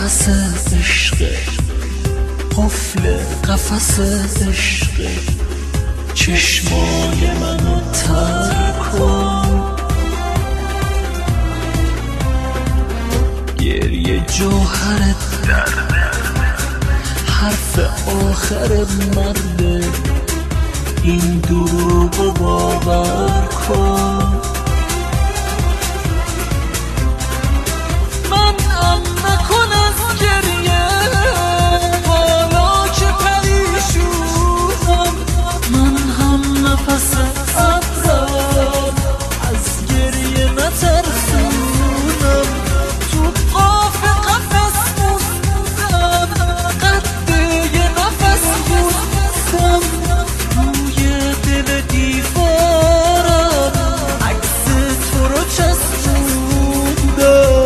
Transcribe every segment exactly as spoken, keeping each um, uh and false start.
نفس عشقه، قفل قفس عشقه، چشمای منو تر کن. گریه جوهرت درده، حرف آخر مرده، این دروغو باور کن. من ام نکن از گریه، حالا که پریشونم، من هم نفس ابرم، از گریه نترسونم. تو قاف قفس موندم، قد یه نفس موندم، روی دل دیوارم عکس تو رو چسبوندم.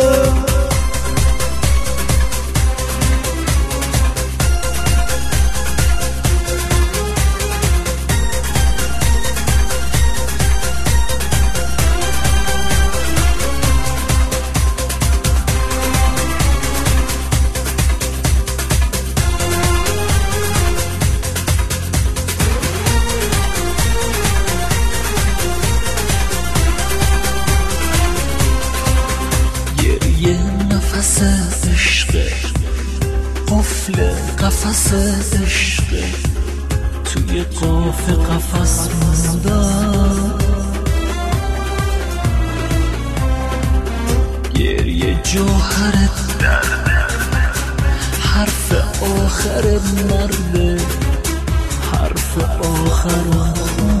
یه نفس عشقه، قفل قفس عشقه، توی قاف قفس موندم. گریه جوهرت درده، حرف آخر مرده، حرف آخر